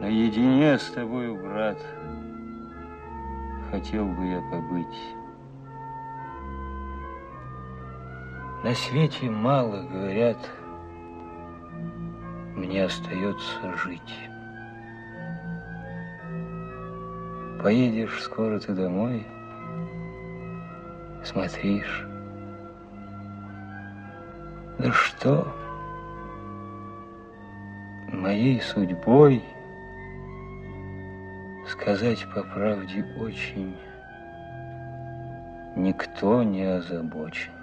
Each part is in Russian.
Наедине с тобою, брат, хотел бы я побыть. На свете мало, говорят, мне остается жить. Поедешь скоро ты домой, смотришь. Да что, моей судьбой, сказать по правде, очень никто не озабочен.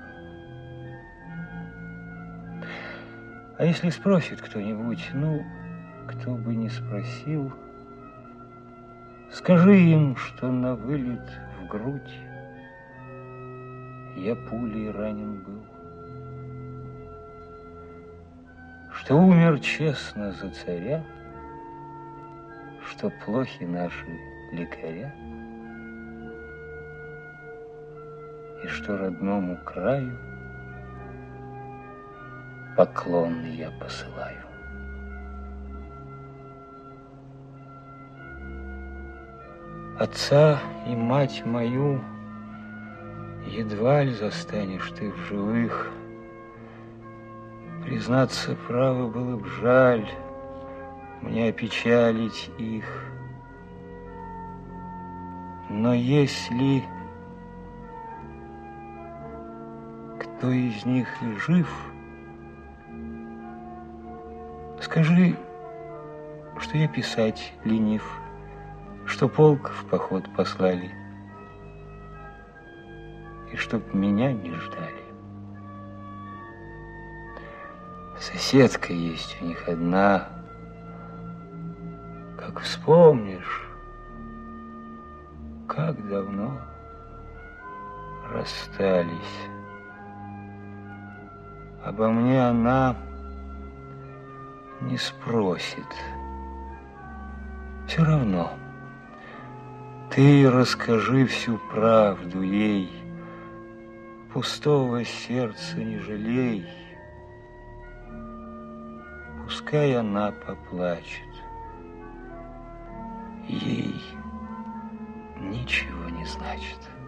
А если спросит кто-нибудь, ну, кто бы ни спросил, скажи им, что на вылет в грудь я пулей ранен был, что умер честно за царя, что плохи наши лекаря, и что родному краю поклон я посылаю. Отца и мать мою едва ли застанешь ты в живых. Признаться, право было б жаль мне опечалить их. Но если кто из них и жив, скажи, что я писать ленив, что полк в поход послали, и чтоб меня не ждали. Соседка есть у них одна, как вспомнишь, как давно расстались. Обо мне она не спросит. Все равно. Ты расскажи всю правду ей, пустого сердца не жалей. Пускай она поплачет, ей ничего не значит.